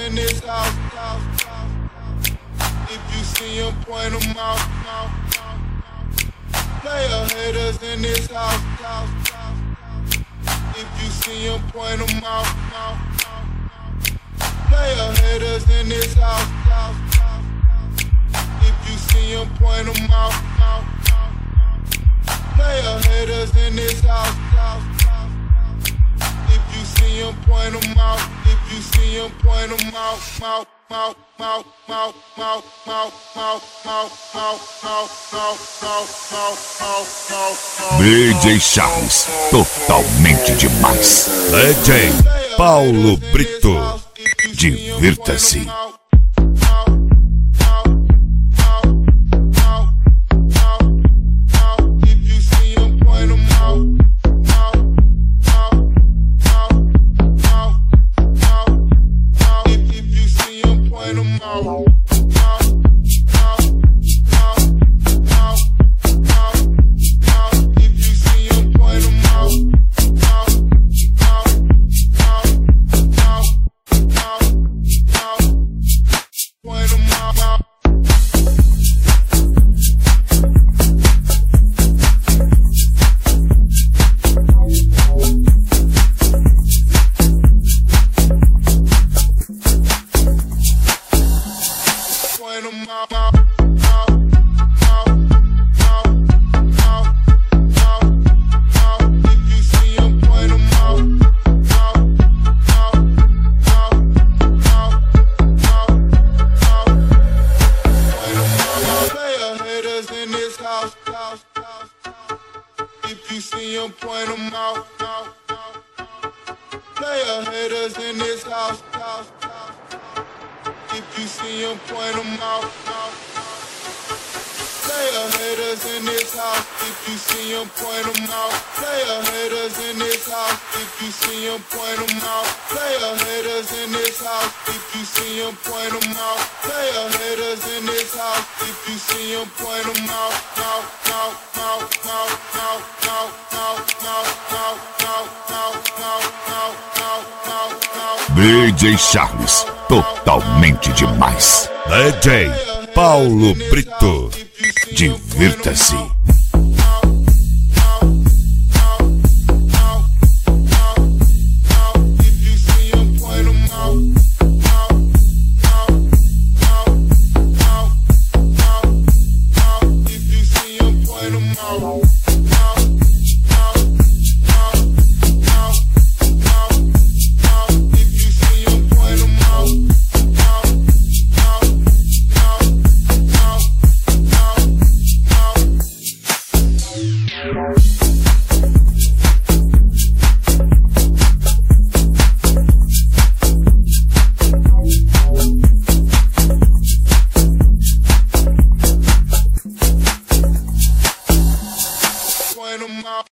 in this house. If you see him, point him out. Player haters in this house. If you see him, point him out. Player haters in this house. If you see him, point him out. Player haters in this house. If you see him, point him out. If you see him, point him out. DJ Charles, totalmente demais. DJ Paulo Brito, divirta-se. If you see him, point him out. Player haters in this house. If you see him, point him out. Player haters in this house. If you see him, point him out. Player haters in this house. If you see him, point him out. Player haters in this house. If you see him, point him out. Player haters in this house. If you see him, point him out. DJ Charles, totalmente demais. DJ Paulo Brito, divirta-se.